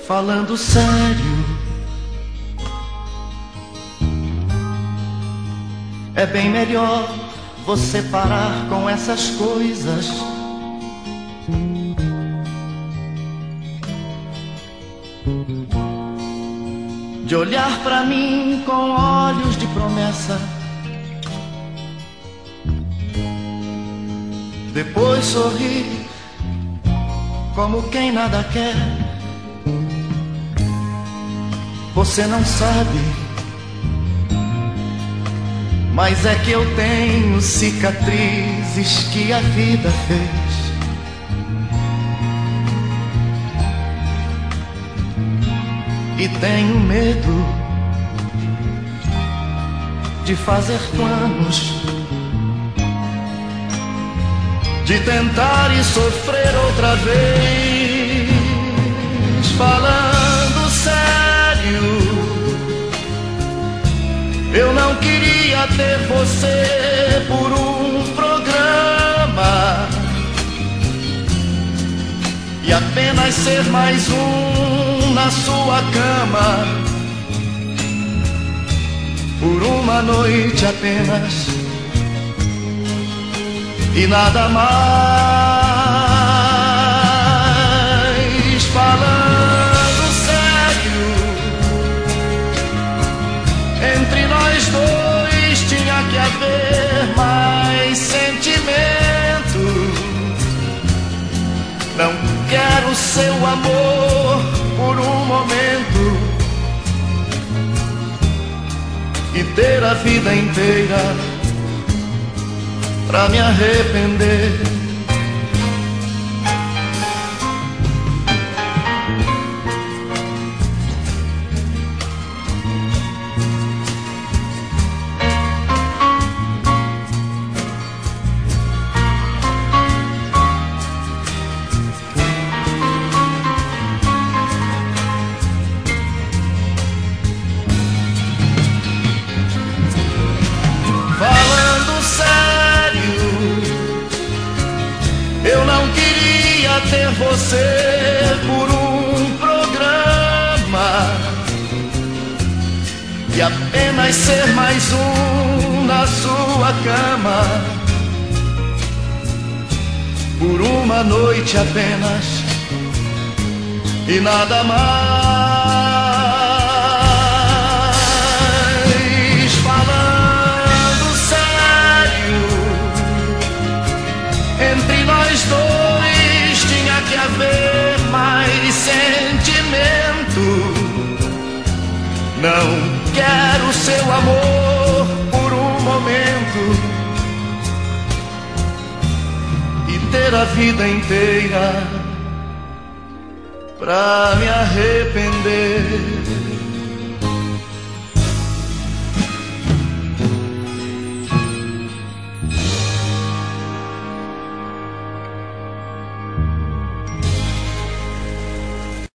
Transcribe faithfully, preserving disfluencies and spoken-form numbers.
Falando sério, é bem melhor você parar com essas coisas. De olhar pra mim com olhos de promessa, depois sorrir como quem nada quer. Você não sabe, mas é que eu tenho cicatrizes que a vida fez. E tenho medo de fazer planos, de tentar e sofrer outra vez. Falando sério, eu não queria ter você por um programa e apenas ser mais um na sua cama, por uma noite apenas e nada mais. Falando sério, entre nós dois tinha que haver mais sentimento. Não quero seu amor por um momento e ter a vida inteira pra me arrepender. Eu não queria ter você por um programa e apenas ser mais um na sua cama, por uma noite apenas e nada mais. Falando sério, entre nós dois tinha que haver mais sentimento. Não quero seu amor por um momento e ter a vida inteira pra me arrepender.